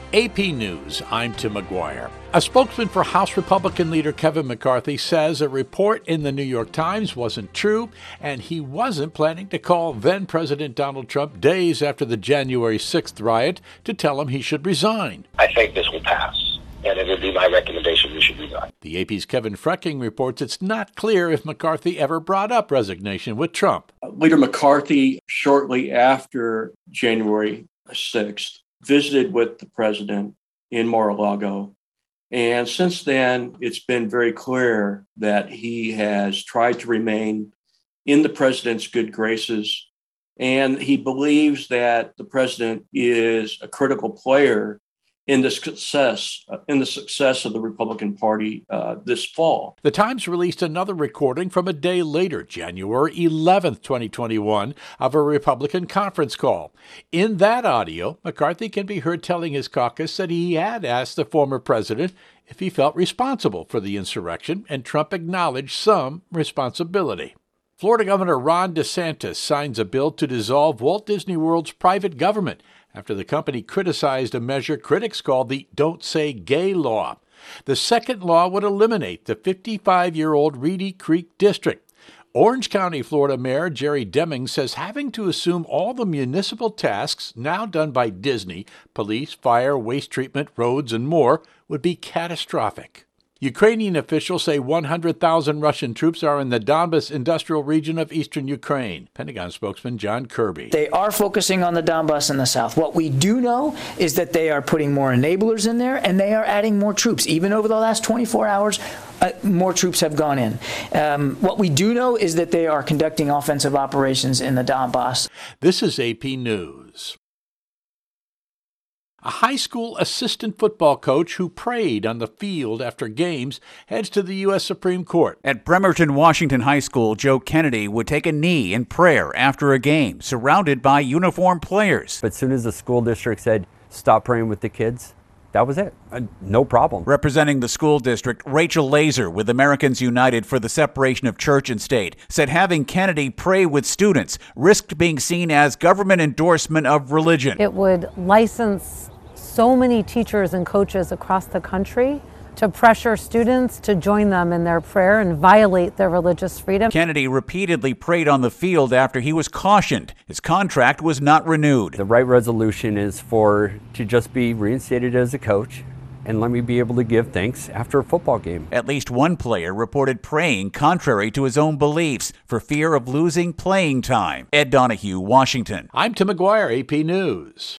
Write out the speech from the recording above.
AP News, I'm Tim McGuire. A spokesman for House Republican leader Kevin McCarthy says a report in the New York Times wasn't true, and he wasn't planning to call then-President Donald Trump days after the January 6th riot to tell him he should resign. I think this will pass, and it would be my recommendation we should resign. The AP's Kevin Frecking reports it's not clear if McCarthy ever brought up resignation with Trump. Leader McCarthy, shortly after January 6th, visited with the president in Mar-a-Lago. And since then, it's been very clear that he has tried to remain in the president's good graces. And he believes that the president is a critical player in the success of the Republican Party this fall. The Times released another recording from a day later, January 11th, 2021, of a Republican conference call. In that audio, McCarthy can be heard telling his caucus that he had asked the former president if he felt responsible for the insurrection, and Trump acknowledged some responsibility. Florida Governor Ron DeSantis signs a bill to dissolve Walt Disney World's private government after the company criticized a measure critics called the Don't Say Gay law. The second law would eliminate the 55-year-old Reedy Creek District. Orange County, Florida Mayor Jerry Deming says having to assume all the municipal tasks now done by Disney, police, fire, waste treatment, roads, and more, would be catastrophic. Ukrainian officials say 100,000 Russian troops are in the Donbas industrial region of eastern Ukraine. Pentagon spokesman John Kirby. They are focusing on the Donbas in the south. What we do know is that they are putting more enablers in there, and they are adding more troops. Even over the last 24 hours, more troops have gone in. What we do know is that they are conducting offensive operations in the Donbas. This is AP News. A high school assistant football coach who prayed on the field after games heads to the U.S. Supreme Court. At Bremerton Washington High School, Joe Kennedy would take a knee in prayer after a game, surrounded by uniformed players. But as soon as the school district said, stop praying with the kids, that was it. No problem. Representing the school district, Rachel Laser with Americans United for the Separation of Church and State said having Kennedy pray with students risked being seen as government endorsement of religion. It would license so many teachers and coaches across the country to pressure students to join them in their prayer and violate their religious freedom. Kennedy repeatedly prayed on the field after he was cautioned his contract was not renewed. The right resolution is to just be reinstated as a coach and let me be able to give thanks after a football game. At least one player reported praying contrary to his own beliefs for fear of losing playing time. Ed Donahue, Washington. I'm Tim McGuire, AP News.